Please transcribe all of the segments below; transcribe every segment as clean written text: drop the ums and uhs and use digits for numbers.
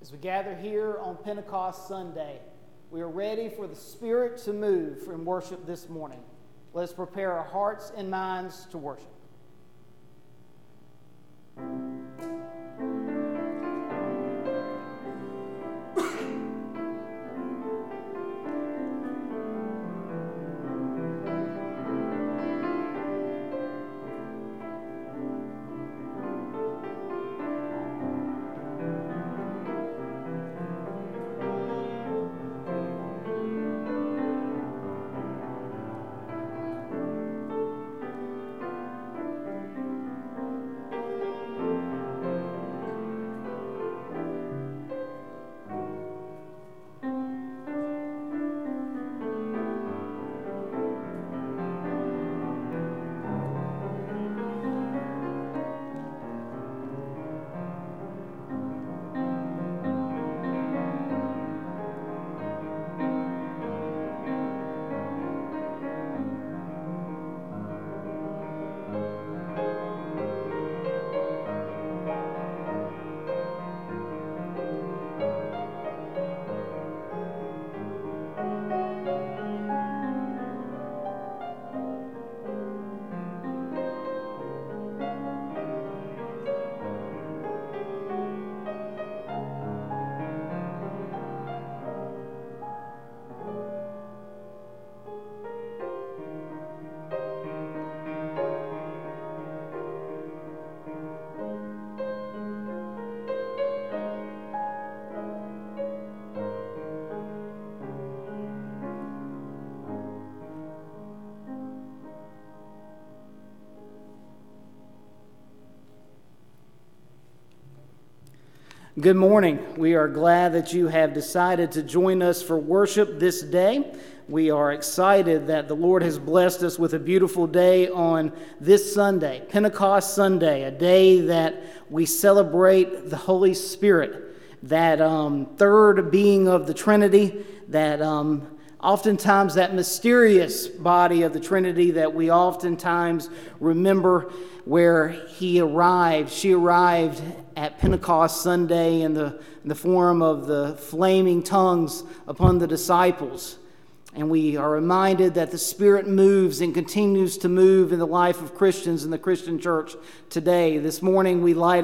As we gather here on Pentecost Sunday, we are ready for the Spirit to move in worship this morning. Let us prepare our hearts and minds to worship. Good morning. We are glad that you have decided to join us for worship this day. We are excited that the Lord has blessed us with a beautiful day on this Sunday, Pentecost Sunday, a day that we celebrate the Holy Spirit, that third being of the Trinity, that oftentimes that mysterious body of the Trinity that we oftentimes remember where she arrived at Pentecost Sunday in the form of the flaming tongues upon the disciples. And we are reminded that the Spirit moves and continues to move in the life of Christians in the Christian church today. This morning we light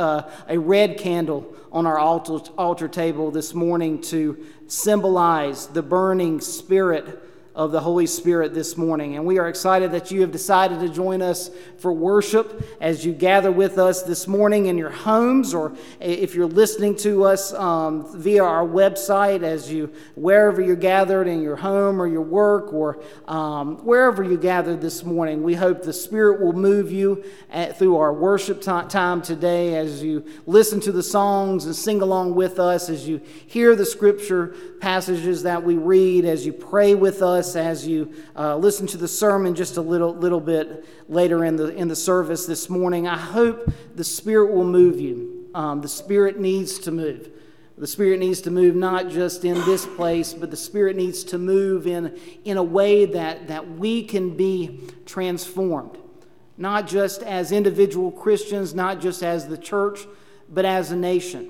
a red candle on our altar table this morning to symbolize the burning Spirit of the Holy Spirit this morning. And we are excited that you have decided to join us for worship as you gather with us this morning in your homes, or if you're listening to us via our website, wherever you're gathered, in your home or your work, or wherever you gathered this morning. We hope the Spirit will move you through our worship time today as you listen to the songs and sing along with us, as you hear the scripture passages that we read, as you pray with us, as you listen to the sermon just a little bit later in the service this morning. I hope the Spirit will move you. The Spirit needs to move. The Spirit needs to move not just in this place, but the Spirit needs to move in a way that we can be transformed. Not just as individual Christians, not just as the church, but as a nation.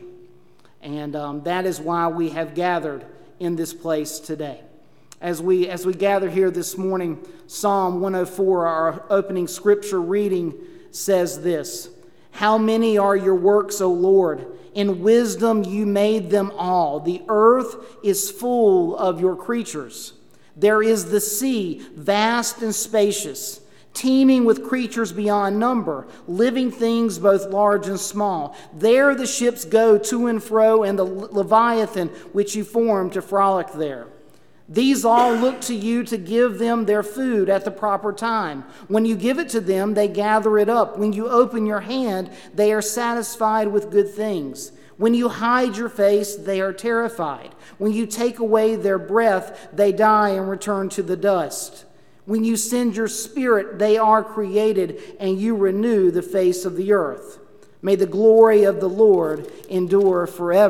And that is why we have gathered in this place today. As we gather here this morning, Psalm 104, our opening scripture reading, says this: "How many are your works, O Lord? In wisdom you made them all. The earth is full of your creatures. There is the sea, vast and spacious, teeming with creatures beyond number, living things both large and small. There the ships go to and fro, and the Leviathan which you formed to frolic there. These all look to you to give them their food at the proper time. When you give it to them, they gather it up. When you open your hand, they are satisfied with good things. When you hide your face, they are terrified. When you take away their breath, they die and return to the dust. When you send your Spirit, they are created, and you renew the face of the earth. May the glory of the Lord endure forever.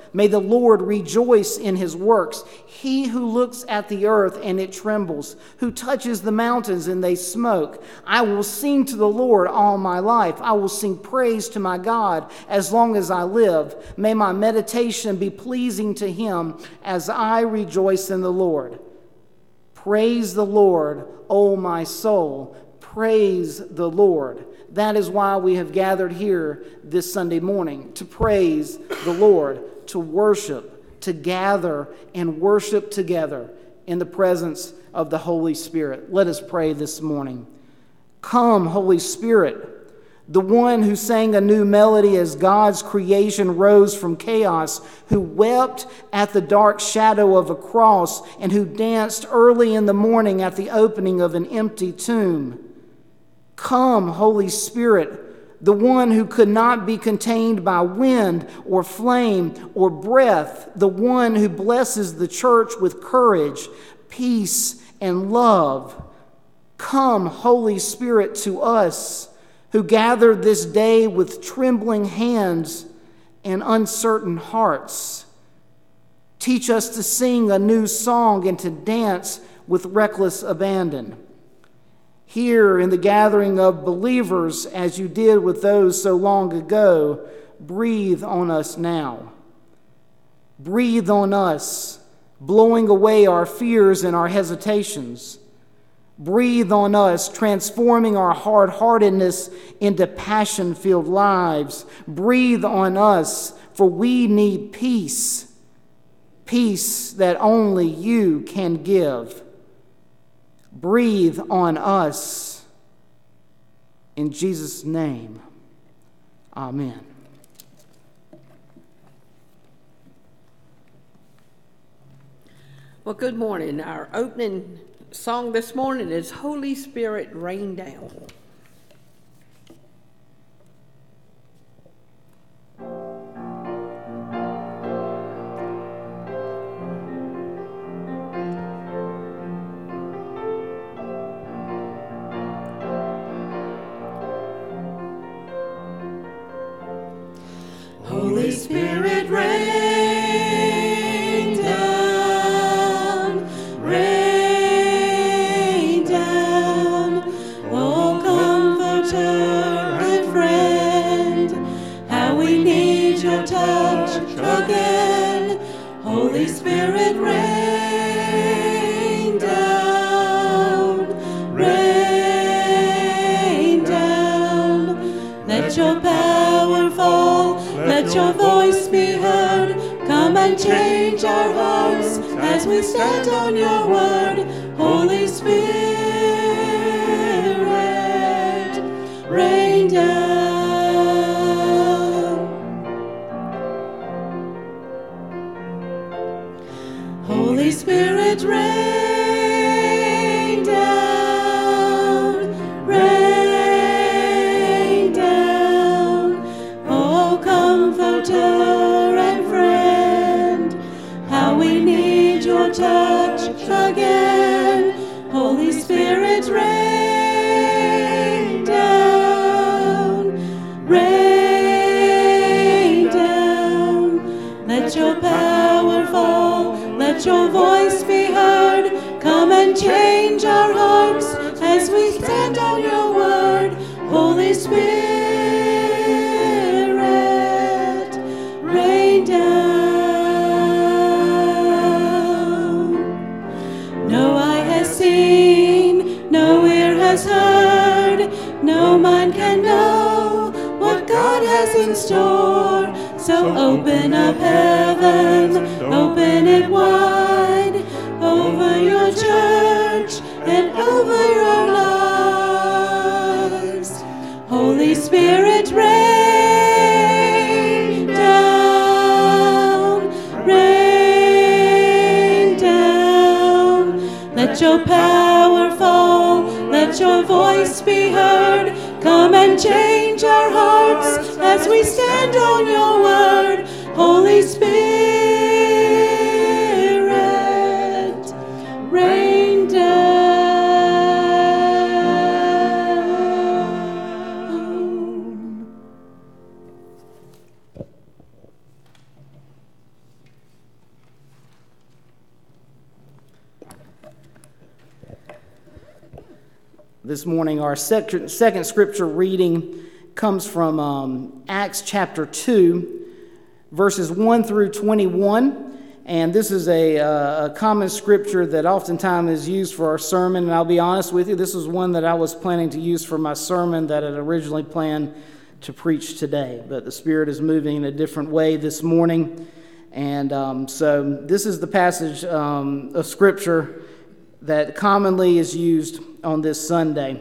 May the Lord rejoice in his works. He who looks at the earth and it trembles, who touches the mountains and they smoke. I will sing to the Lord all my life. I will sing praise to my God as long as I live. May my meditation be pleasing to him as I rejoice in the Lord. Praise the Lord, O my soul. Praise the Lord. That is why we have gathered here this Sunday morning, to praise the Lord, to worship, to gather and worship together in the presence of the Holy Spirit. Let us pray this morning. Come, Holy Spirit, the one who sang a new melody as God's creation rose from chaos, who wept at the dark shadow of a cross, and who danced early in the morning at the opening of an empty tomb. Come, Holy Spirit, the one who could not be contained by wind or flame or breath, the one who blesses the church with courage, peace, and love. Come, Holy Spirit, to us who gathered this day with trembling hands and uncertain hearts. Teach us to sing a new song and to dance with reckless abandon. Here in the gathering of believers, as you did with those so long ago, breathe on us now. Breathe on us, blowing away our fears and our hesitations. Breathe on us, transforming our hard-heartedness into passion-filled lives. Breathe on us, for we need peace, peace that only you can give. Breathe on us. In Jesus' name, amen. Well, good morning. Our opening song this morning is Holy Spirit, Rain Down. Holy Spirit, rain down, rain down. Oh, comforter and friend, how we need your touch again. Holy Spirit, rain down, rain down. Let your power fall. Let your voice be heard. Come and change our hearts as we stand on your word. Holy Spirit, rain down. Holy Spirit, rain down, rain down. Oh, comforter and friend, how we need your touch again. Holy Spirit, rain down, rain down. Let your power fall, let your voice be heard. Come and change our hearts as we stand on your word. Holy Spirit, rain down. No eye has seen, no ear has heard, no mind can know what God has in store. So open up heaven, open it wide, over your church and over your lives. Holy Spirit, rain down, rain down. Let your power fall, let your voice be heard. Come and change our hearts as we stand on your word. Holy Spirit, rain down. This morning, our second scripture reading comes from Acts chapter 2, verses 1 through 21. And this is a common scripture that oftentimes is used for our sermon. And I'll be honest with you, this was one that I was planning to use for my sermon that I had originally planned to preach today. But the Spirit is moving in a different way this morning. And so this is the passage of scripture that commonly is used on this Sunday.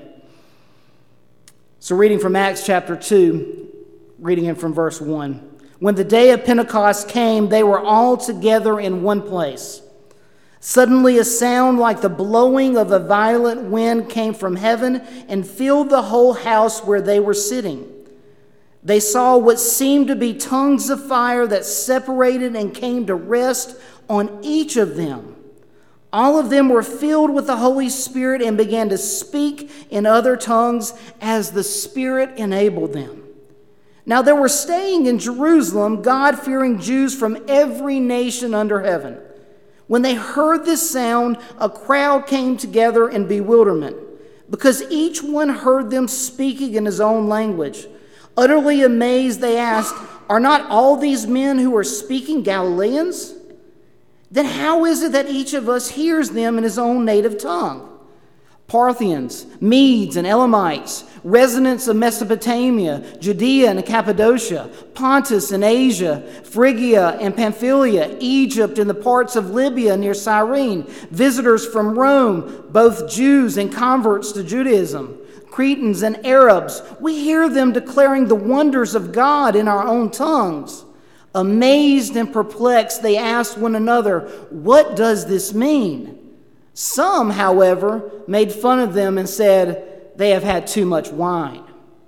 So reading from Acts chapter 2, reading it from verse 1. When the day of Pentecost came, they were all together in one place. Suddenly a sound like the blowing of a violent wind came from heaven and filled the whole house where they were sitting. They saw what seemed to be tongues of fire that separated and came to rest on each of them. All of them were filled with the Holy Spirit and began to speak in other tongues as the Spirit enabled them. Now there were staying in Jerusalem God-fearing Jews from every nation under heaven. When they heard this sound, a crowd came together in bewilderment, because each one heard them speaking in his own language. Utterly amazed, they asked, "Are not all these men who are speaking Galileans? Then how is it that each of us hears them in his own native tongue?" Parthians, Medes, and Elamites, residents of Mesopotamia, Judea and Cappadocia, Pontus and Asia, Phrygia and Pamphylia, Egypt and the parts of Libya near Cyrene, visitors from Rome, both Jews and converts to Judaism, Cretans and Arabs, we hear them declaring the wonders of God in our own tongues. Amazed and perplexed, they asked one another, "What does this mean?" Some, however, made fun of them and said, "They have had too much wine."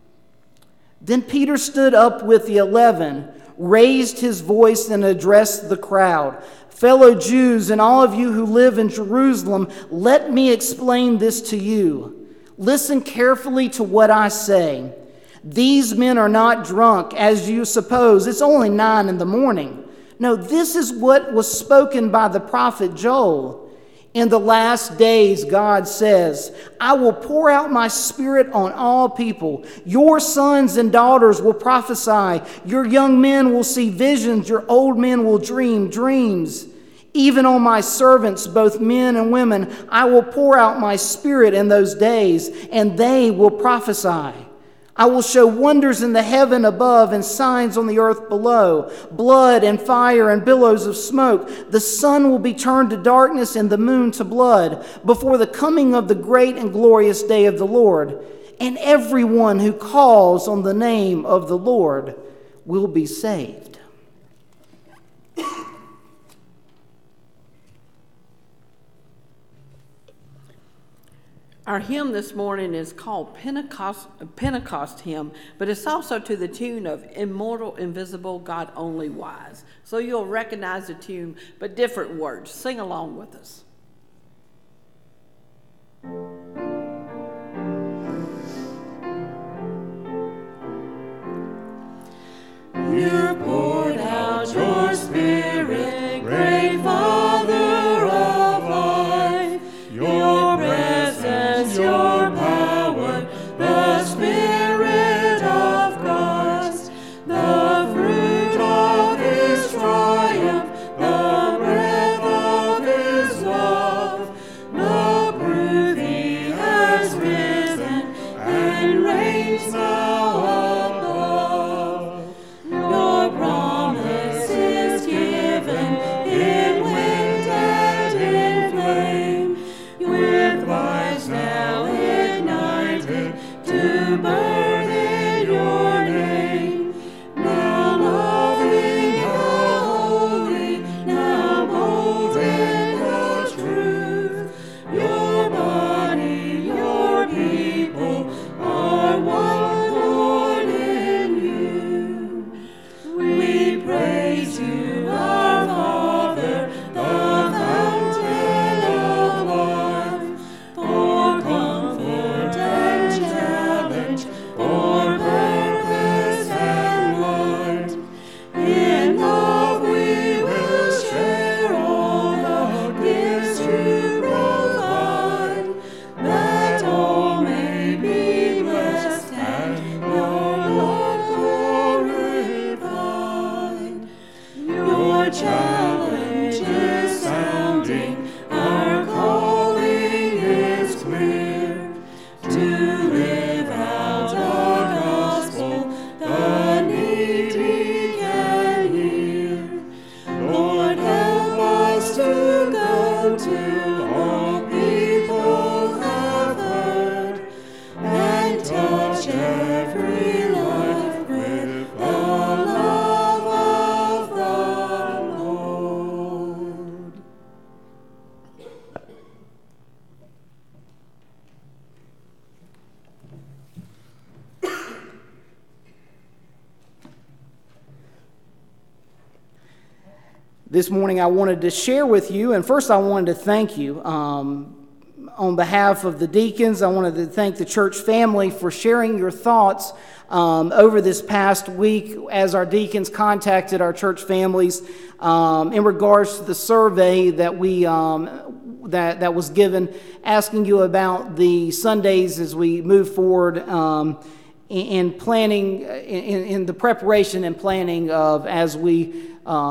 Then Peter stood up with the 11, raised his voice and addressed the crowd. "Fellow Jews and all of you who live in Jerusalem, let me explain this to you. Listen carefully to what I say. These men are not drunk, as you suppose. It's only 9 a.m. No, this is what was spoken by the prophet Joel. In the last days, God says, I will pour out my Spirit on all people. Your sons and daughters will prophesy. Your young men will see visions. Your old men will dream dreams. Even on my servants, both men and women, I will pour out my Spirit in those days, and they will prophesy. I will show wonders in the heaven above and signs on the earth below, blood and fire and billows of smoke. The sun will be turned to darkness and the moon to blood before the coming of the great and glorious day of the Lord. And everyone who calls on the name of the Lord will be saved." Our hymn this morning is called Pentecost Hymn, but it's also to the tune of Immortal, Invisible, God Only Wise. So you'll recognize the tune, but different words. Sing along with us. You poured out your Spirit, great Father of life. Your presence, your power, the Spirit of Christ, the fruit of His triumph, the breath of His love, the proof He has risen and reigns now above. Your till all people have heard, and touch every life with the love of the Lord. This morning I wanted to share with you, and first I wanted to thank you. On behalf of the deacons, I wanted to thank the church family for sharing your thoughts over this past week as our deacons contacted our church families in regards to the survey that we that was given, asking you about the Sundays as we move forward in planning, in the preparation and planning of as we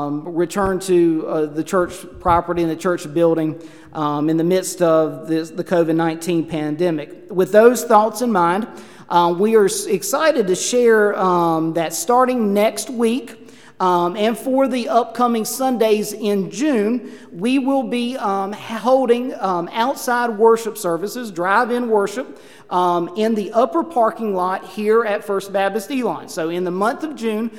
return to the church property and the church building in the midst of the COVID-19 pandemic. With those thoughts in mind, we are excited to share that starting next week and for the upcoming Sundays in June, we will be holding outside worship services, drive-in worship, in the upper parking lot here at First Baptist Elon. So in the month of June,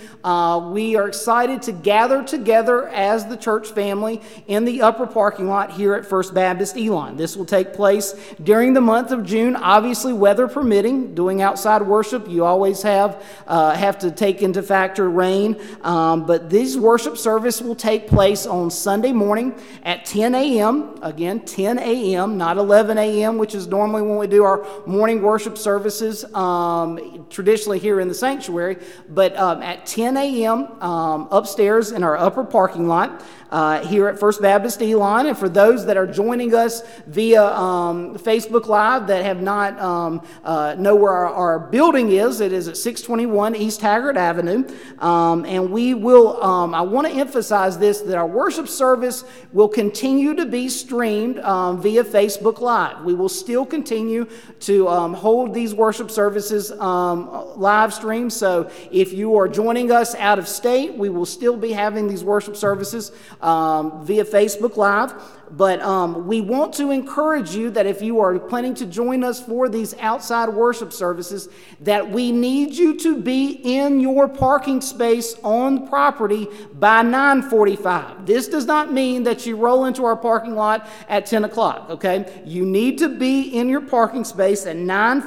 we are excited to gather together as the church family in the upper parking lot here at First Baptist Elon. This will take place during the month of June, obviously weather permitting. Doing outside worship, you always have to take into factor rain, but this worship service will take place on Sunday morning at 10 a.m. Again, 10 a.m., not 11 a.m., which is normally when we do our morning worship services traditionally here in the sanctuary, but at 10 a.m. Upstairs in our upper parking lot here at First Baptist Elon. And for those that are joining us via Facebook Live that have not know where our building is, it is at 621 East Haggard Avenue. And we will, I want to emphasize this, that our worship service will continue to be streamed via Facebook Live. We will still continue to hold these worship services live stream. So if you are joining us out of state, we will still be having these worship services via Facebook Live. But we want to encourage you that if you are planning to join us for these outside worship services, that we need you to be in your parking space on the property by 9:45. This does not mean that you roll into our parking lot at 10 o'clock, okay? You need to be in your parking space at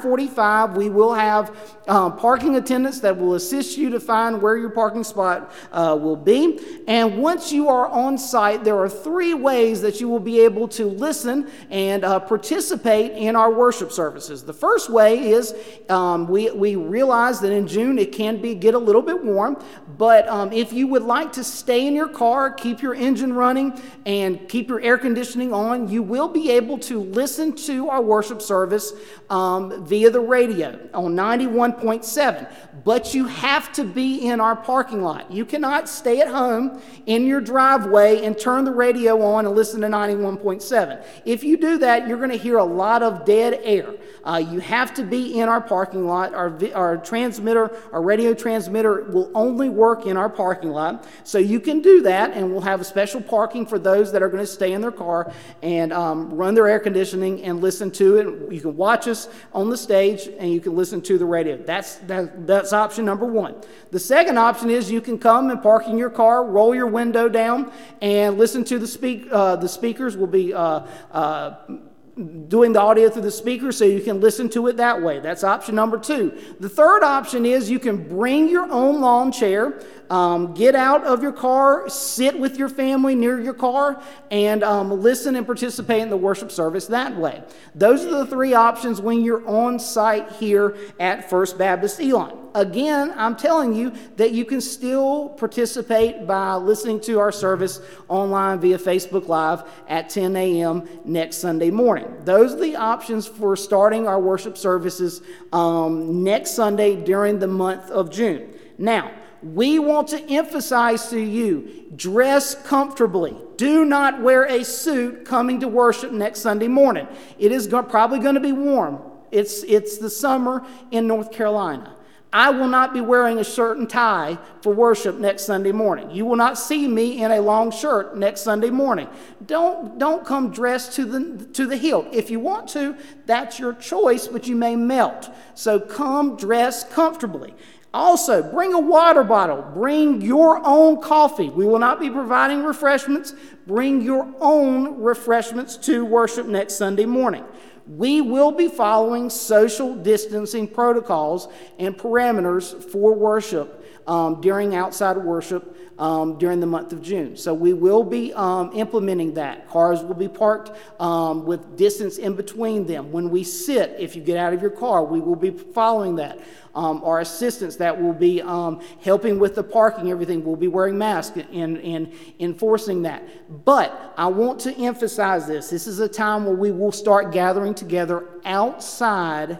9:45. We will have parking attendants that will assist you to find where your parking spot will be. And once you are on site, there are 3 ways that you will be able to listen and participate in our worship services. The first way is we realize that in June it can get a little bit warm, but if you would like to stay in your car, keep your engine running, and keep your air conditioning on, you will be able to listen to our worship service via the radio on 91.7. But you have to be in our parking lot. You cannot stay at home in your driveway and turn the radio on and listen to 91.7. If you do that, you're going to hear a lot of dead air. You have to be in our parking lot. Our transmitter, our radio transmitter will only work in our parking lot. So you can do that, and we'll have a special parking for those that are going to stay in their car and run their air conditioning and listen to it. You can watch us on the stage, and you can listen to the radio. That's option number 1. The second option is you can come and park in your car, roll your window down, and listen to the speakers will be doing the audio through the speaker, so you can listen to it that way. That's option number 2. The third option is you can bring your own lawn chair, get out of your car, sit with your family near your car, and listen and participate in the worship service that way. Those are the 3 options when you're on site here at First Baptist Elon. Again, I'm telling you that you can still participate by listening to our service online via Facebook Live at 10 a.m. next Sunday morning. Those are the options for starting our worship services next Sunday during the month of June. Now, we want to emphasize to you, dress comfortably. Do not wear a suit coming to worship next Sunday morning. It is probably going to be warm. It's the summer in North Carolina. I will not be wearing a shirt and tie for worship next Sunday morning. You will not see me in a long shirt next Sunday morning. Don't come dressed to the hilt. If you want to, that's your choice, but you may melt. So come dressed comfortably. Also, bring a water bottle. Bring your own coffee. We will not be providing refreshments. Bring your own refreshments to worship next Sunday morning. We will be following social distancing protocols and parameters for worship during outside worship during the month of June. So we will be implementing that. Cars will be parked with distance in between them. When we sit, if you get out of your car, we will be following that. Our assistants that will be helping with the parking, everything, will be wearing masks and enforcing that. But I want to emphasize this. This is a time where we will start gathering together outside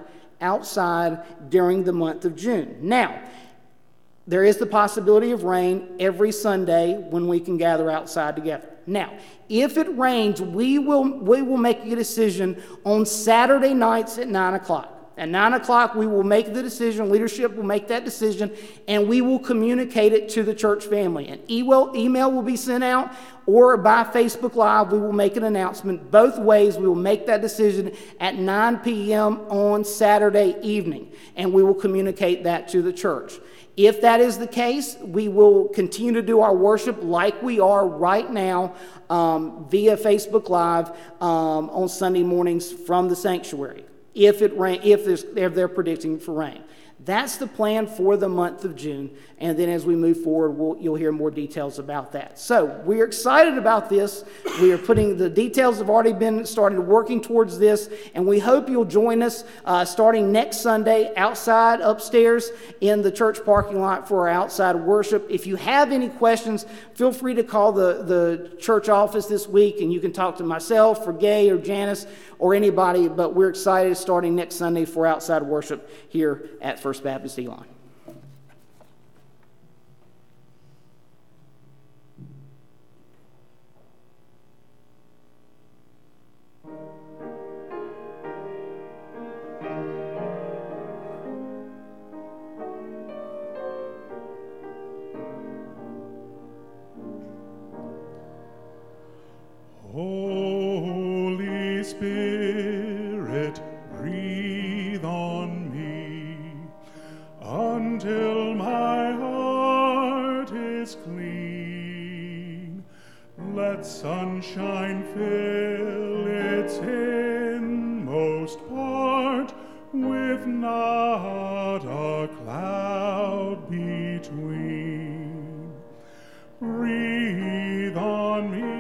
during the month of June. Now, there is the possibility of rain every Sunday when we can gather outside together. Now, if it rains, we will make a decision on Saturday nights at 9 o'clock. At 9 o'clock, we will make the decision, leadership will make that decision, and we will communicate it to the church family. An email will be sent out, or by Facebook Live, we will make an announcement. Both ways, we will make that decision at 9 p.m. on Saturday evening, and we will communicate that to the church. If that is the case, we will continue to do our worship like we are right now via Facebook Live on Sunday mornings from the sanctuary. If they're predicting for rain. That's the plan for the month of June, and then as we move forward, you'll hear more details about that. So we're excited about this. We are putting the details have already been started working towards this, and we hope you'll join us starting next Sunday outside upstairs in the church parking lot for our outside worship. If you have any questions, feel free to call the church office this week, and you can talk to myself or Gay or Janice or anybody, but we're excited starting next Sunday for outside worship here at First Baptist Elon. Holy Spirit, breathe on me until my heart is clean. Let sunshine fill its inmost part with not a cloud between. Breathe on me.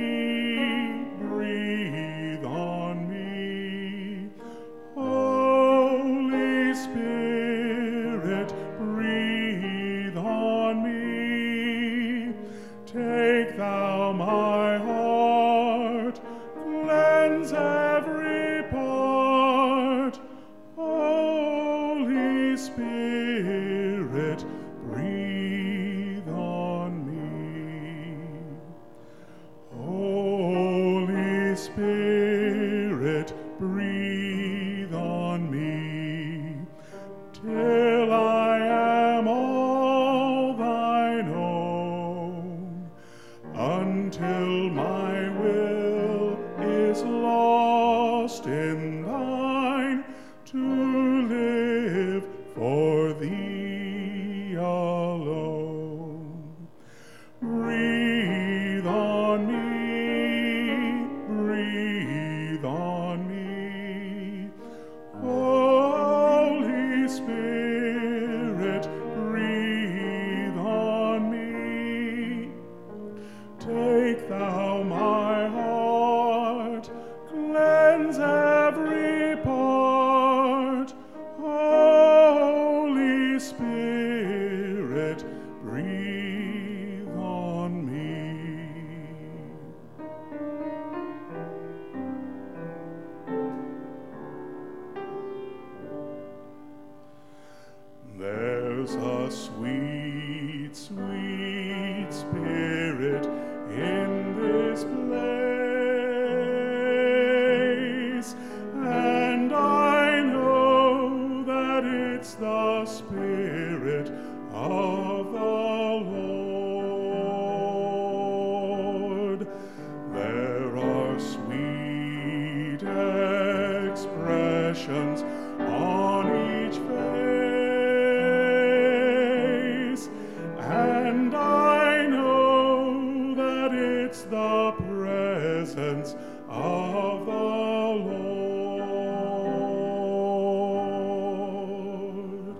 There's a sweet, sweet spirit in this place, and I know that it's the the Spirit of the Lord. There are sweet expressions on each face, and I know that it's the presence of the Lord.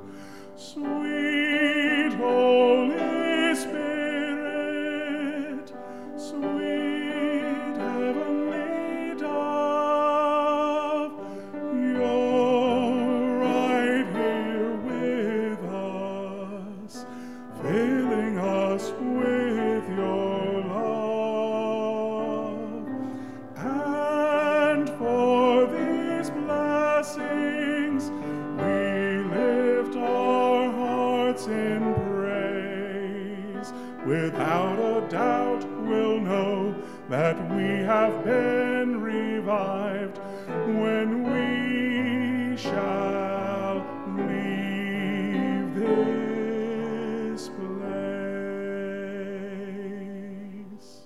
Sweet Holy Spirit, sweet heavenly dove, you're right here with us, filling us with your love. And for these blessings, we lift our hearts in praise. Without a doubt, we'll know that we have been revived when we shall leave this place.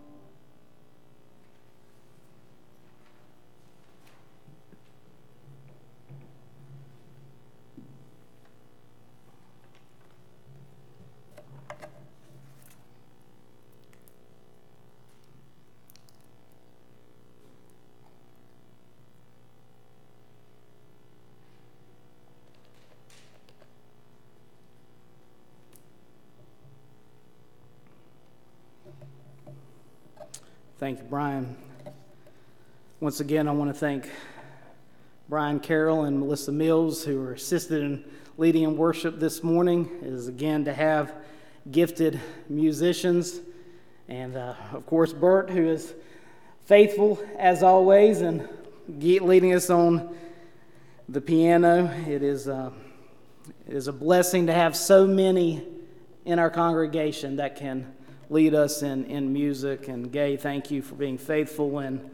Thank you, Brian. Once again, I want to thank Brian Carroll and Melissa Mills, who are assisted in leading in worship this morning. It is again to have gifted musicians, and of course Bert, who is faithful as always and leading us on the piano. It is a blessing to have so many in our congregation that can lead us in music. And Gay, thank you for being faithful and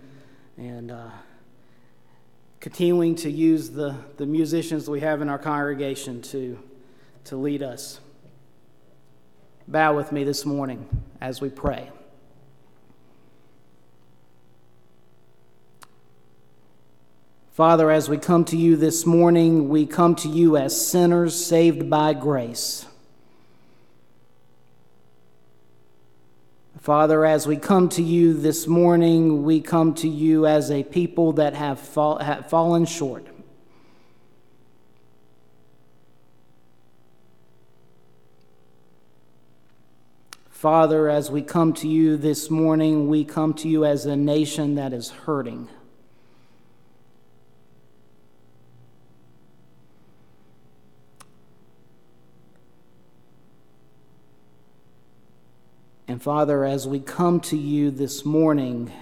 continuing to use the musicians we have in our congregation to lead us. Bow with me this morning as we pray. Father, as we come to you this morning, we come to you as sinners saved by grace. Father, as we come to you this morning, we come to you as a people that have fallen short. Father, as we come to you this morning, we come to you as a nation that is hurting. And Father, as we come to you this morning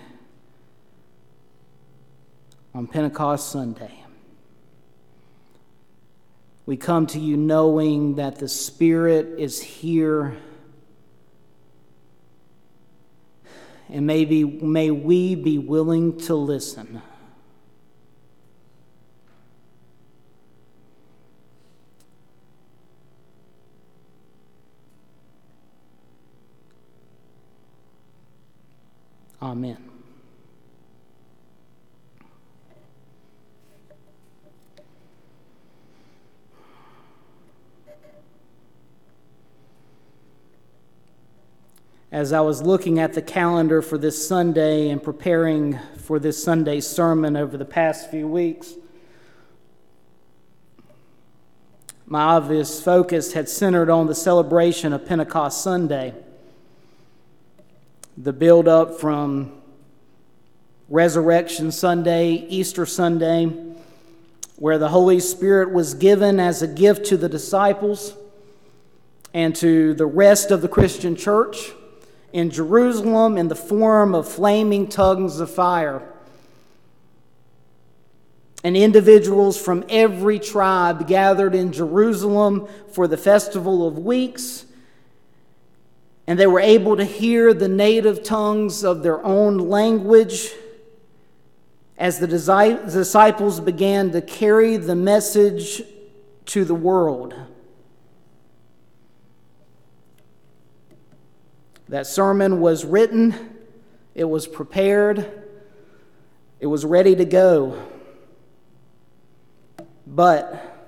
on Pentecost Sunday, we come to you knowing that the Spirit is here, and may we be willing to listen. Amen. As I was looking at the calendar for this Sunday and preparing for this Sunday's sermon over the past few weeks, my obvious focus had centered on the celebration of Pentecost Sunday. The build-up from Resurrection Sunday, Easter Sunday, where the Holy Spirit was given as a gift to the disciples and to the rest of the Christian church in Jerusalem in the form of flaming tongues of fire. And individuals from every tribe gathered in Jerusalem for the Festival of Weeks, and they were able to hear the native tongues of their own language as the disciples began to carry the message to the world. That sermon was written, it was prepared, it was ready to go. But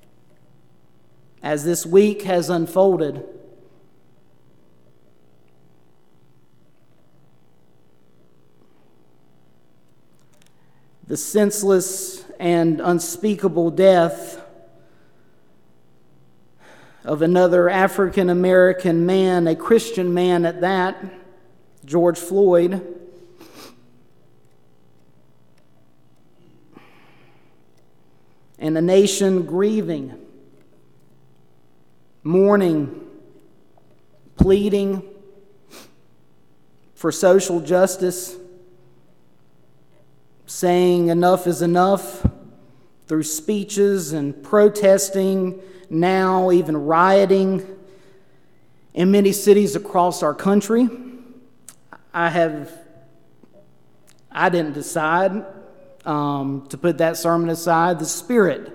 as this week has unfolded, the senseless and unspeakable death of another African American man, a Christian man at that, George Floyd, and a nation grieving, mourning, pleading for social justice, saying enough is enough through speeches and protesting, now even rioting in many cities across our country. I didn't decide to put that sermon aside. The Spirit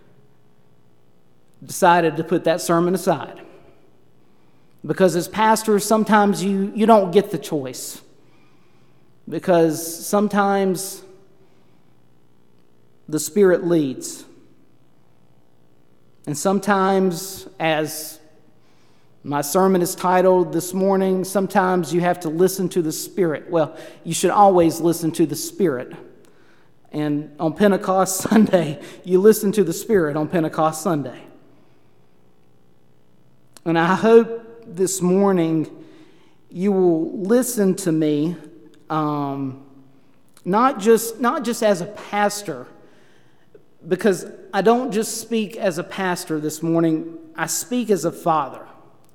decided to put that sermon aside. Because as pastors, sometimes you don't get the choice. Because sometimes the Spirit leads. And sometimes, as my sermon is titled this morning, sometimes you have to listen to the Spirit. Well, you should always listen to the Spirit. And on Pentecost Sunday, you listen to the Spirit on Pentecost Sunday. And I hope this morning you will listen to me, not just as a pastor, because I don't just speak as a pastor this morning, I speak as a father.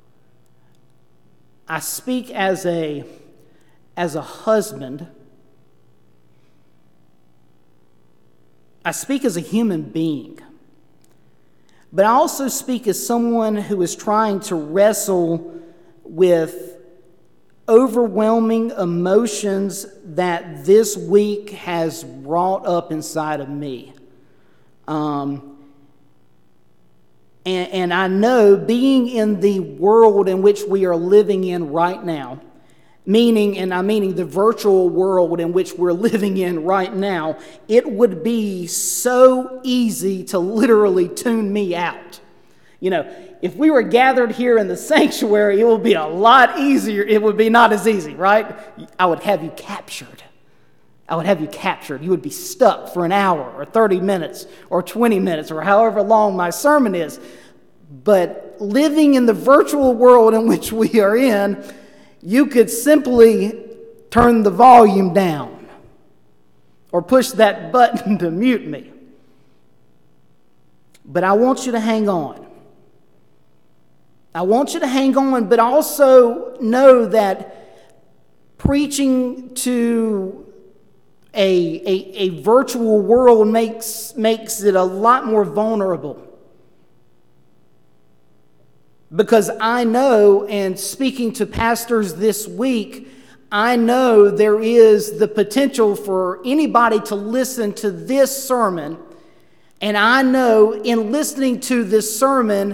I speak as a husband. I speak as a human being. But I also speak as someone who is trying to wrestle with overwhelming emotions that this week has brought up inside of me. And I know, being in the world in which we are living in right now, meaning the virtual world in which we're living in right now, it would be so easy to literally tune me out. You know, if we were gathered here in the sanctuary, it would be a lot easier. It would be not as easy, right? I would have you captured. You would be stuck for an hour or 30 minutes or 20 minutes or however long my sermon is. But living in the virtual world in which we are in, you could simply turn the volume down or push that button to mute me. But I want you to hang on. But also know that preaching to a virtual world makes it a lot more vulnerable. Because I know, and speaking to pastors this week, I know there is the potential for anybody to listen to this sermon, and I know in listening to this sermon,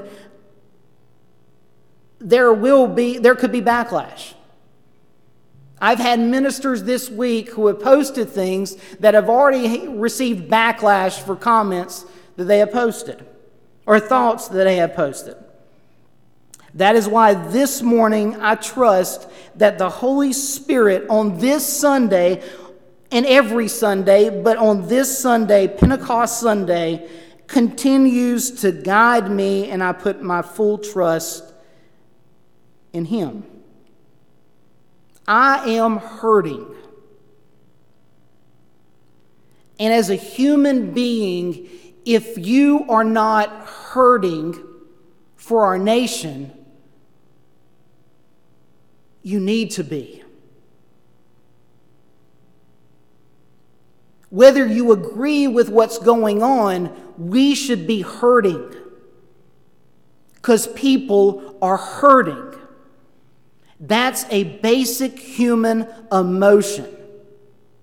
there could be backlash. I've had ministers this week who have posted things that have already received backlash for comments that they have posted or thoughts that they have posted. That is why this morning I trust that the Holy Spirit on this Sunday and every Sunday, but on this Sunday, Pentecost Sunday, continues to guide me, and I put my full trust in Him. I am hurting. And as a human being, if you are not hurting for our nation, you need to be. Whether you agree with what's going on, we should be hurting. Because people are hurting. That's a basic human emotion.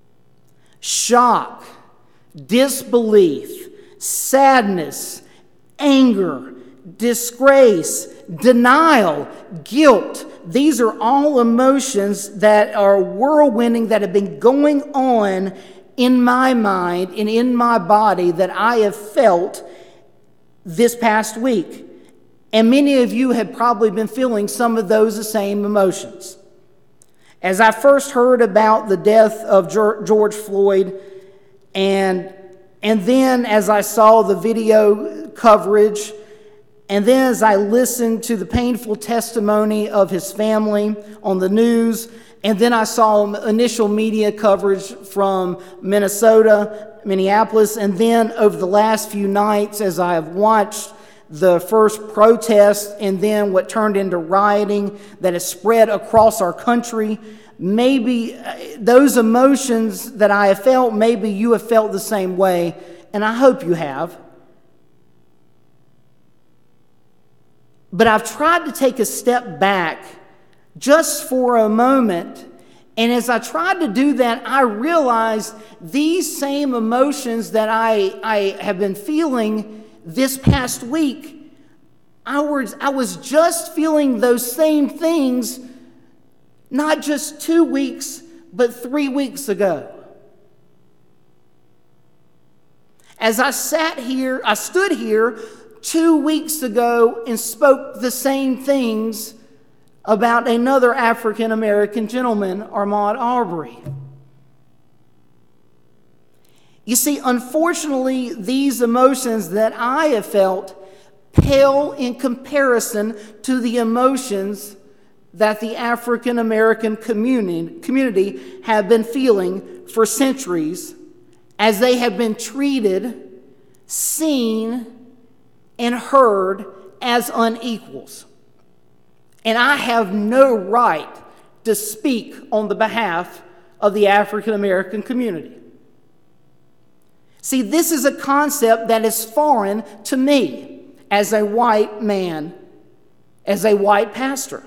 Shock, disbelief, sadness, anger, disgrace, denial, guilt. These are all emotions that are whirlwinding, that have been going on in my mind and in my body that I have felt this past week. And many of you have probably been feeling some of those same emotions. As I first heard about the death of George Floyd, and then as I saw the video coverage, and then as I listened to the painful testimony of his family on the news, and then I saw initial media coverage from Minneapolis, and then over the last few nights as I have watched the first protest and then what turned into rioting that has spread across our country, maybe those emotions that I have felt, maybe you have felt the same way, and I hope you have. But I've tried to take a step back just for a moment, and as I tried to do that, I realized these same emotions that I have been feeling this past week, I was just feeling those same things not just 2 weeks, but 3 weeks ago. As I stood here 2 weeks ago and spoke the same things about another African American gentleman, Ahmaud Arbery. You see, unfortunately, these emotions that I have felt pale in comparison to the emotions that the African American community have been feeling for centuries as they have been treated, seen, and heard as unequals. And I have no right to speak on the behalf of the African American community. See, this is a concept that is foreign to me as a white man, as a white pastor.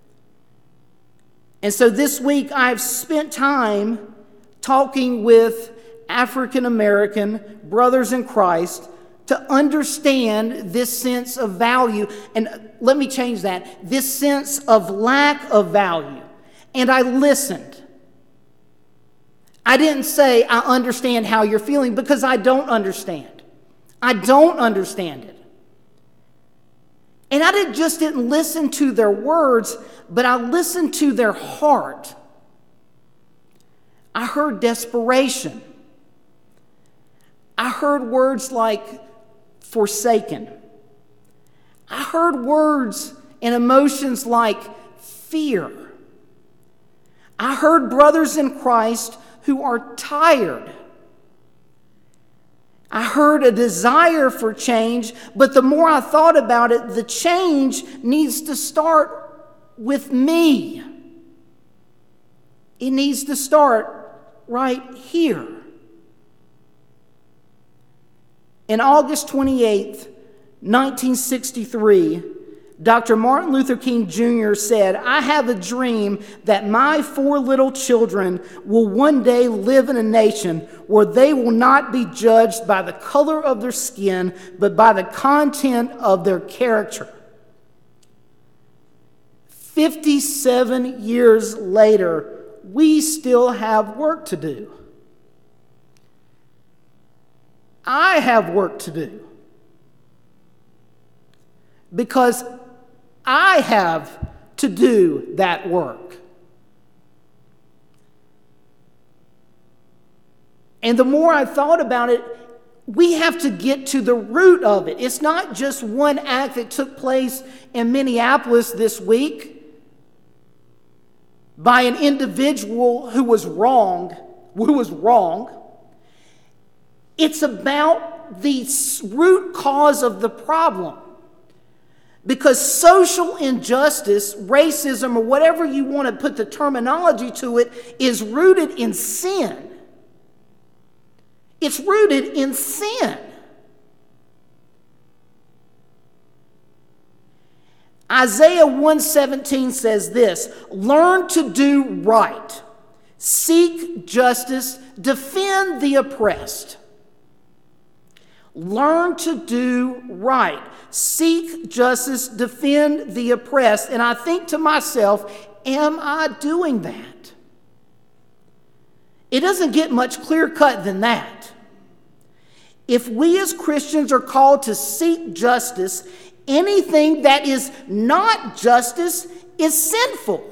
And so this week I've spent time talking with African American brothers in Christ to understand this sense of value, and let me change that, this sense of lack of value. And I listened. I didn't say I understand how you're feeling, because I don't understand. I don't understand it. And I didn't listen to their words, but I listened to their heart. I heard desperation. I heard words like forsaken. I heard words and emotions like fear. I heard brothers in Christ who are tired. I heard a desire for change, but the more I thought about it, the change needs to start with me. It needs to start right here. In August 28th, 1963, Dr. Martin Luther King Jr. said, "I have a dream that my 4 little children will one day live in a nation where they will not be judged by the color of their skin, but by the content of their character." 57 years later, we still have work to do. I have work to do. Because I have to do that work. And the more I thought about it, we have to get to the root of it. It's not just one act that took place in Minneapolis this week by an individual who was wrong. It's about the root cause of the problem. Because social injustice, racism, or whatever you want to put the terminology to it, is rooted in sin. It's rooted in sin. Isaiah 1:17 says this, "Learn to do right, seek justice, defend the oppressed." Learn to do right. Seek justice, defend the oppressed. And I think to myself, am I doing that? It doesn't get much clear-cut than that. If we as Christians are called to seek justice, anything that is not justice is sinful.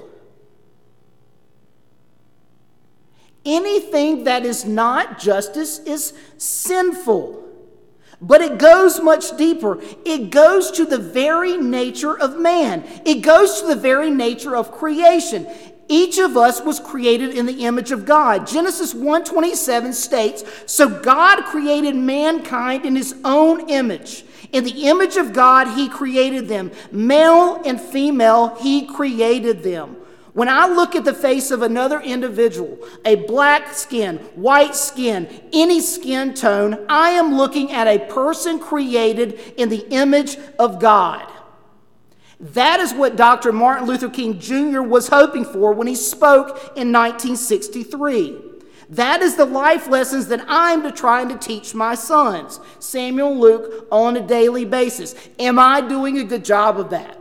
Anything that is not justice is sinful. But it goes much deeper. It goes to the very nature of man. It goes to the very nature of creation. Each of us was created in the image of God. Genesis 1:27 states, "So God created mankind in his own image. In the image of God, he created them. Male and female, he created them." When I look at the face of another individual, a black skin, white skin, any skin tone, I am looking at a person created in the image of God. That is what Dr. Martin Luther King Jr. was hoping for when he spoke in 1963. That is the life lessons that I'm trying to teach my sons, Samuel and Luke, on a daily basis. Am I doing a good job of that?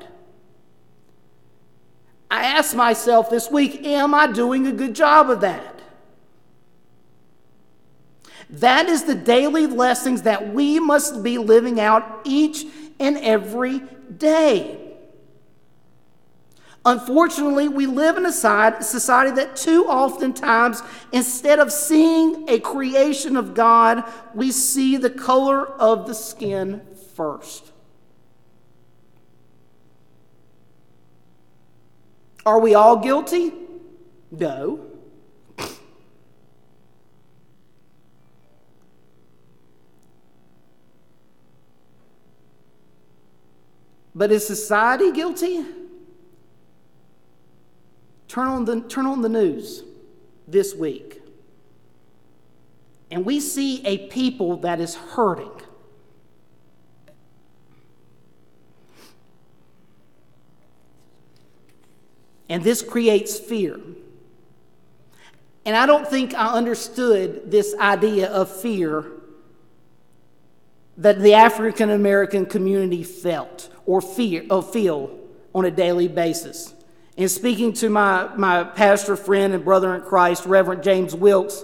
I asked myself this week, am I doing a good job of that? That is the daily lessons that we must be living out each and every day. Unfortunately, we live in a society that too oftentimes, instead of seeing a creation of God, we see the color of the skin first. Are we all guilty? No. But is society guilty? Turn on the news this week, and we see a people that is hurting. And this creates fear. And I don't think I understood this idea of fear that the African American community felt or feel on a daily basis. And speaking to my pastor friend and brother in Christ, Reverend James Wilkes,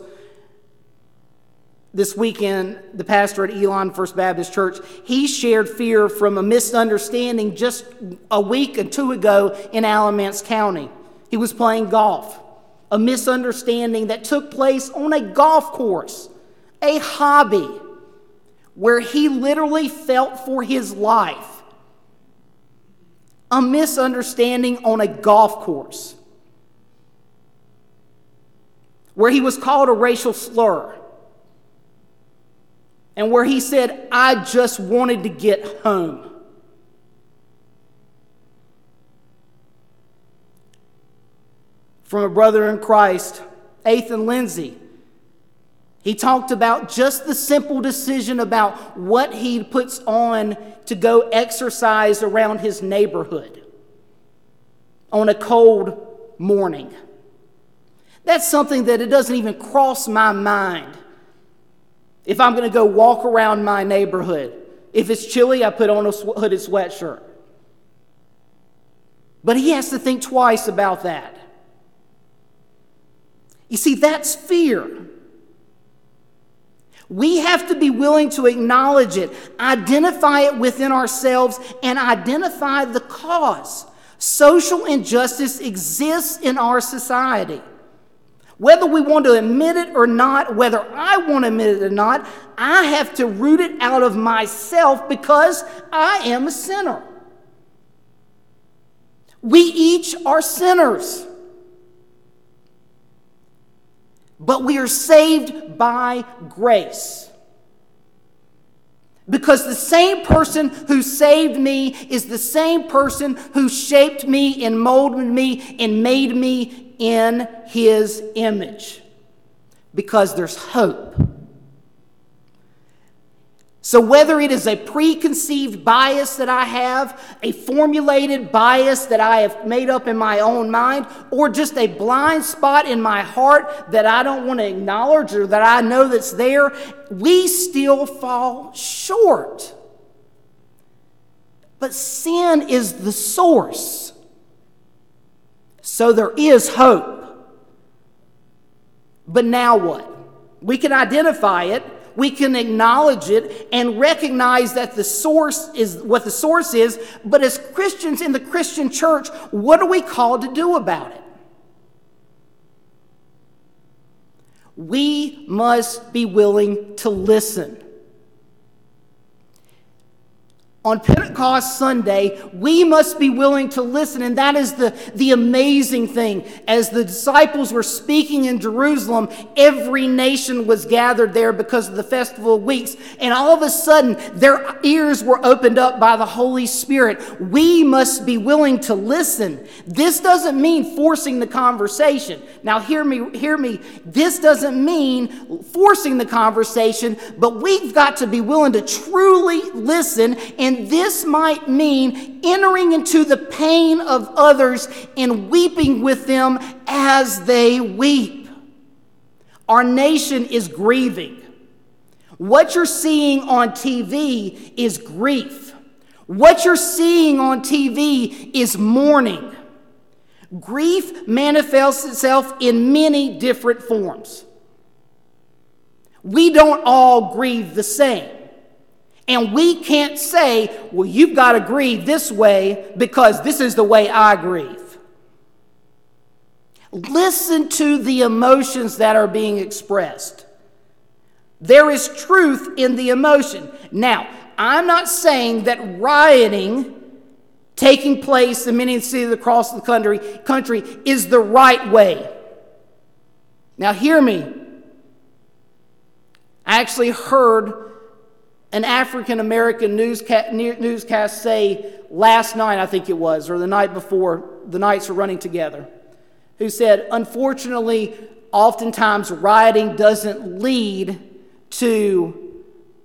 this weekend, the pastor at Elon First Baptist Church, he shared fear from a misunderstanding just a week or two ago in Alamance County. He was playing golf. A misunderstanding that took place on a golf course, a hobby, where he literally felt for his life. A misunderstanding on a golf course, where he was called a racial slur. And where he said, "I just wanted to get home." From a brother in Christ, Ethan Lindsay, he talked about just the simple decision about what he puts on to go exercise around his neighborhood on a cold morning. That's something that it doesn't even cross my mind. If I'm going to go walk around my neighborhood, if it's chilly, I put on a hooded sweatshirt. But he has to think twice about that. You see, that's fear. We have to be willing to acknowledge it, identify it within ourselves, and identify the cause. Social injustice exists in our society. Whether we want to admit it or not, whether I want to admit it or not, I have to root it out of myself because I am a sinner. We each are sinners. But we are saved by grace. Because the same person who saved me is the same person who shaped me and molded me and made me in his image. Because there's hope. So whether it is a preconceived bias that I have, a formulated bias that I have made up in my own mind, or just a blind spot in my heart that I don't want to acknowledge or that I know that's there, we still fall short. But sin is the source. So there is hope. But now what? We can identify it. We can acknowledge it and recognize that the source is what the source is, but as Christians in the Christian church, what are we called to do about it? We must be willing to listen. On Pentecost Sunday, we must be willing to listen, and that is the amazing thing. As the disciples were speaking in Jerusalem, every nation was gathered there because of the Festival of Weeks, and all of a sudden, their ears were opened up by the Holy Spirit. We must be willing to listen. This doesn't mean forcing the conversation. Now, hear me. This doesn't mean forcing the conversation, but we've got to be willing to truly listen, and this might mean entering into the pain of others and weeping with them as they weep. Our nation is grieving. What you're seeing on TV is grief. What you're seeing on TV is mourning. Grief manifests itself in many different forms. We don't all grieve the same. And we can't say, well, you've got to grieve this way because this is the way I grieve. Listen to the emotions that are being expressed. There is truth in the emotion. Now, I'm not saying that rioting taking place in many cities across the country is the right way. Now, hear me. I actually heard an African-American newscast say last night, I think it was, or the night before, the nights are running together, who said, unfortunately, oftentimes rioting doesn't lead to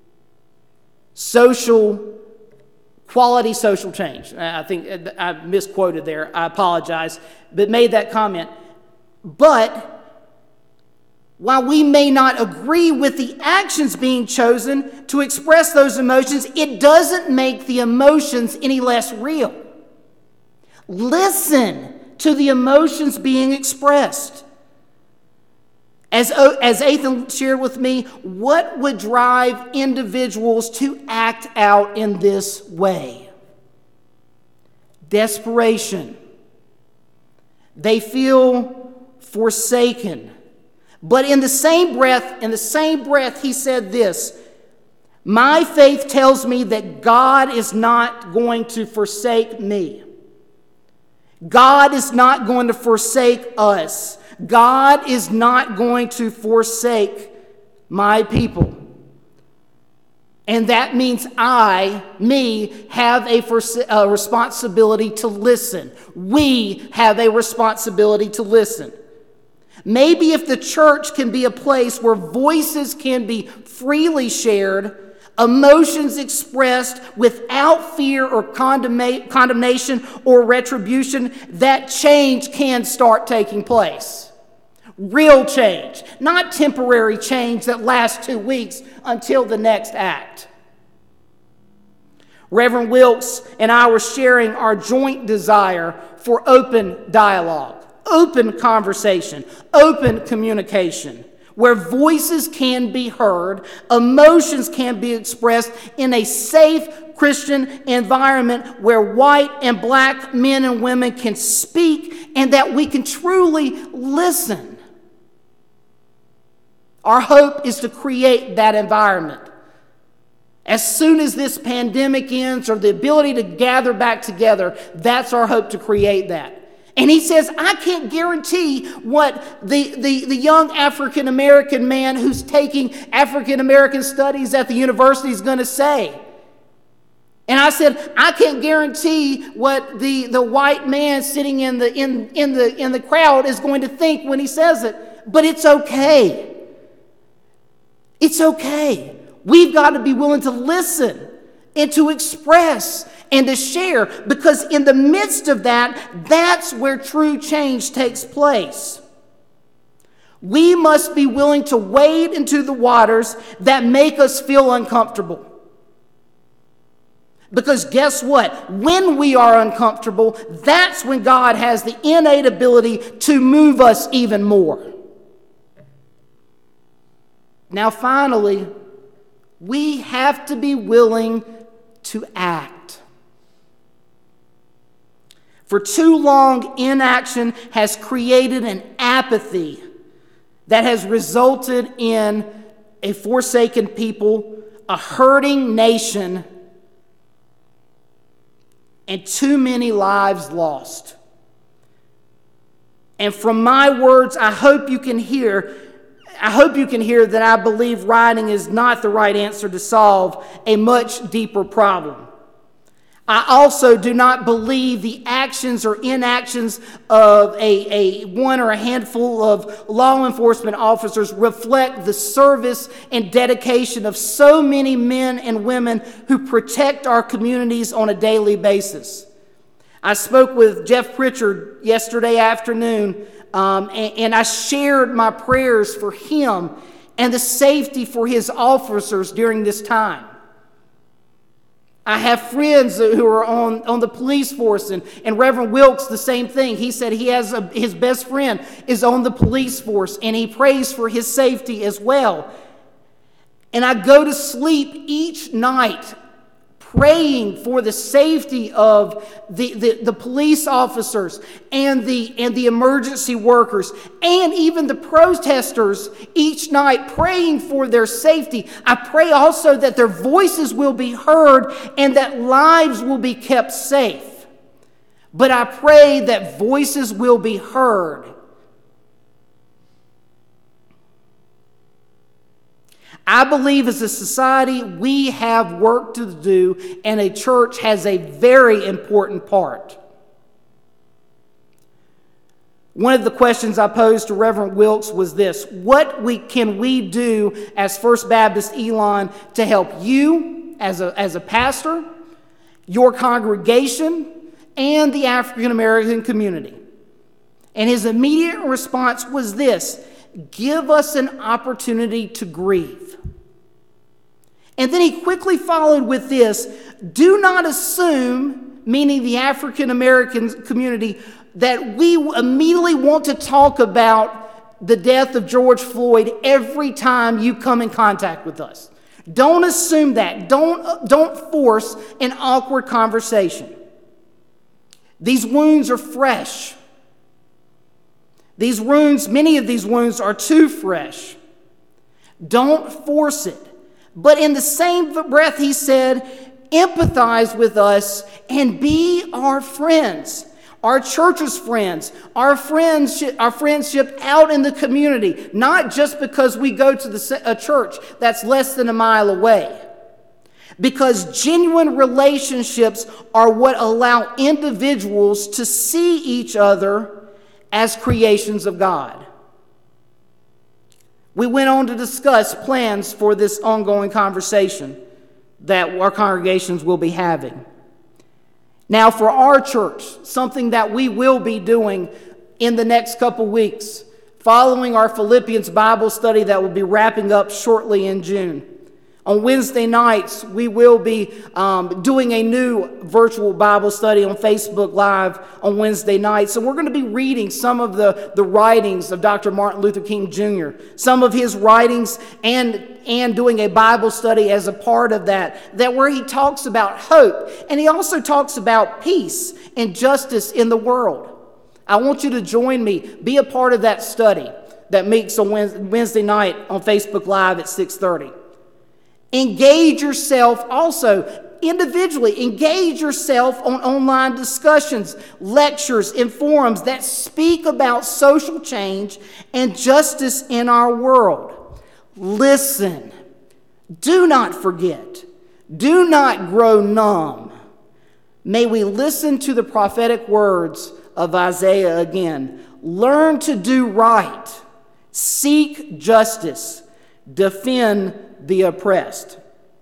quality social change. I think I misquoted there. I apologize, but made that comment. But while we may not agree with the actions being chosen to express those emotions, it doesn't make the emotions any less real. Listen to the emotions being expressed. As Ethan shared with me, what would drive individuals to act out in this way? Desperation. They feel forsaken. But in the same breath, he said this, my faith tells me that God is not going to forsake me. God is not going to forsake us. God is not going to forsake my people. And that means me, have a responsibility to listen. We have a responsibility to listen. Maybe if the church can be a place where voices can be freely shared, emotions expressed without fear or condemnation or retribution, that change can start taking place. Real change, not temporary change that lasts 2 weeks until the next act. Reverend Wilkes and I were sharing our joint desire for open dialogue. Open conversation, open communication, where voices can be heard, emotions can be expressed in a safe Christian environment where white and black men and women can speak and that we can truly listen. Our hope is to create that environment. As soon as this pandemic ends or the ability to gather back together, that's our hope, to create that. And he says, I can't guarantee what the young African-American man who's taking African-American studies at the university is going to say. And I said, I can't guarantee what the white man sitting in the crowd is going to think when he says it. But it's okay. It's okay. We've got to be willing to listen and to express and to share, because in the midst of that, that's where true change takes place. We must be willing to wade into the waters that make us feel uncomfortable. Because guess what? When we are uncomfortable, that's when God has the innate ability to move us even more. Now, finally, we have to be willing to act. For too long, inaction has created an apathy that has resulted in a forsaken people, a hurting nation, and too many lives lost. And from my words, I hope you can hear that I believe rioting is not the right answer to solve a much deeper problem. I also do not believe the actions or inactions of a one or a handful of law enforcement officers reflect the service and dedication of so many men and women who protect our communities on a daily basis. I spoke with Jeff Pritchard yesterday afternoon, and I shared my prayers for him and the safety for his officers during this time. I have friends who are on the police force, and Reverend Wilkes, the same thing. He said he has his best friend is on the police force, and he prays for his safety as well. And I go to sleep each night praying for the safety of the police officers and the emergency workers and even the protesters each night, praying for their safety. I pray also that their voices will be heard and that lives will be kept safe. But I pray that voices will be heard. I believe as a society we have work to do, and a church has a very important part. One of the questions I posed to Reverend Wilkes was this: what can we do as First Baptist Elon to help you as a pastor, your congregation, and the African American community? And his immediate response was this: give us an opportunity to grieve. And then he quickly followed with this: do not assume, meaning the African American community, that we immediately want to talk about the death of George Floyd every time you come in contact with us. Don't assume that. Don't force an awkward conversation. These wounds are fresh. These wounds, many of these wounds are too fresh. Don't force it. But in the same breath, he said, empathize with us and be our friends, our church's friends, our friendship out in the community, not just because we go to a church that's less than a mile away. Because genuine relationships are what allow individuals to see each other as creations of God. We went on to discuss plans for this ongoing conversation that our congregations will be having. Now, for our church, something that we will be doing in the next couple weeks, following our Philippians Bible study that will be wrapping up shortly in June. On Wednesday nights, we will be doing a new virtual Bible study on Facebook Live on Wednesday nights. So we're going to be reading some of the writings of Dr. Martin Luther King Jr., some of his writings, and doing a Bible study as a part of that where he talks about hope. And he also talks about peace and justice in the world. I want you to join me, be a part of that study that meets on Wednesday night on Facebook Live at 6:30. Engage yourself also individually. Engage yourself on online discussions, lectures, and forums that speak about social change and justice in our world. Listen. Do not forget. Do not grow numb. May we listen to the prophetic words of Isaiah again. Learn to do right. Seek justice. Defend the oppressed.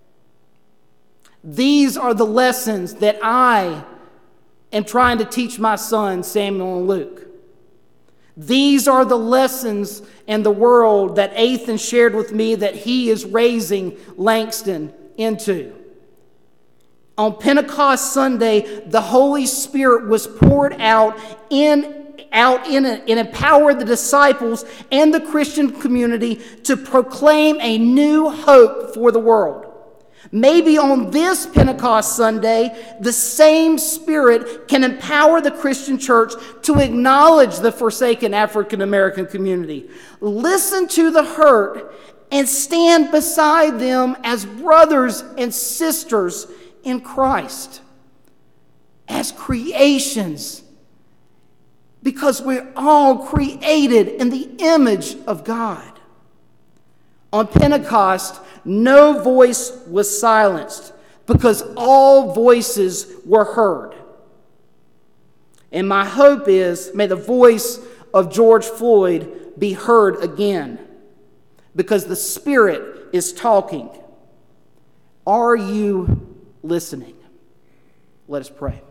These are the lessons that I am trying to teach my sons, Samuel and Luke. These are the lessons in the world that Ethan shared with me that he is raising Langston into. On Pentecost Sunday, the Holy Spirit was poured out and empowered the disciples and the Christian community to proclaim a new hope for the world. Maybe on this Pentecost Sunday, the same Spirit can empower the Christian church to acknowledge the forsaken African American community, listen to the hurt, and stand beside them as brothers and sisters in Christ, as creations, because we're all created in the image of God. On Pentecost, no voice was silenced because all voices were heard. And my hope is, may the voice of George Floyd be heard again, because the Spirit is talking. Are you listening? Let us pray.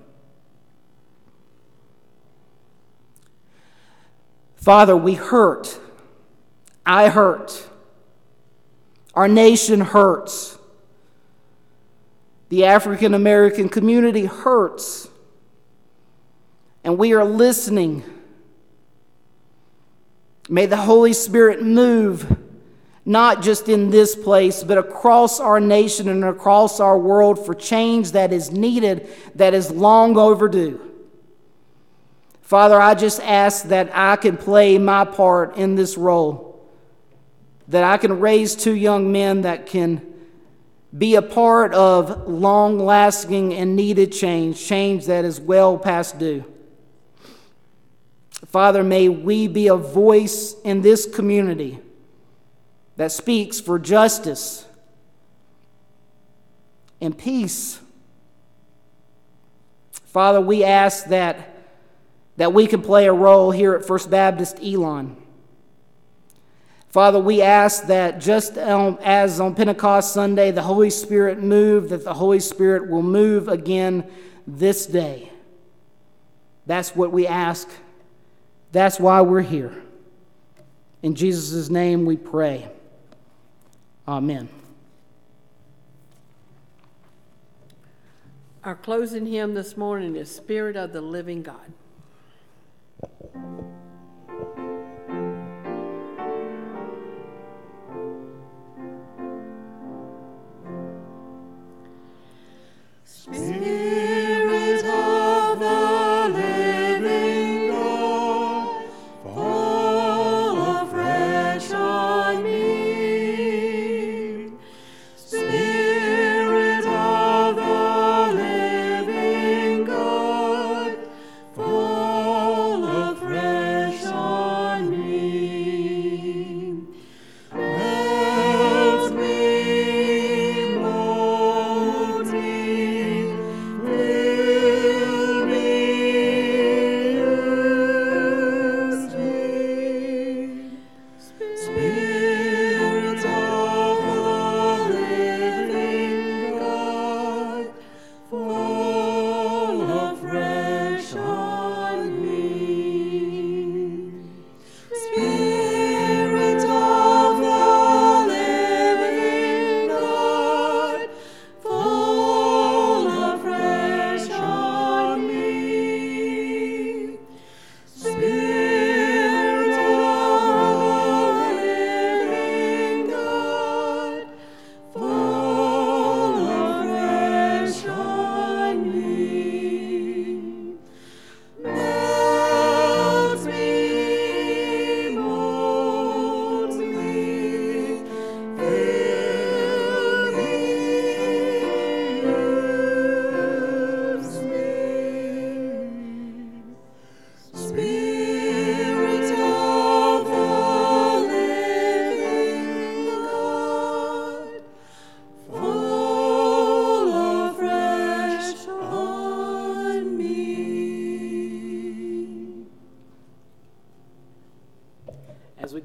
Father, we hurt. I hurt. Our nation hurts. The African American community hurts. And we are listening. May the Holy Spirit move, not just in this place, but across our nation and across our world for change that is needed, that is long overdue. Father, I just ask that I can play my part in this role, that I can raise two young men that can be a part of long-lasting and needed change that is well past due. Father, may we be a voice in this community that speaks for justice and peace. Father, we ask that we can play a role here at First Baptist Elon. Father, we ask that just as on Pentecost Sunday the Holy Spirit moved, that the Holy Spirit will move again this day. That's what we ask. That's why we're here. In Jesus' name we pray. Amen. Our closing hymn this morning is Spirit of the Living God. Spirit of the living God, fall afresh on me. Spirit of the living God, fall afresh on me. Melt me, mold me,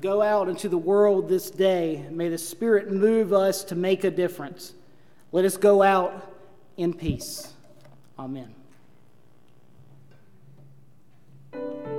go out into the world this day. May the Spirit move us to make a difference. Let us go out in peace. Amen.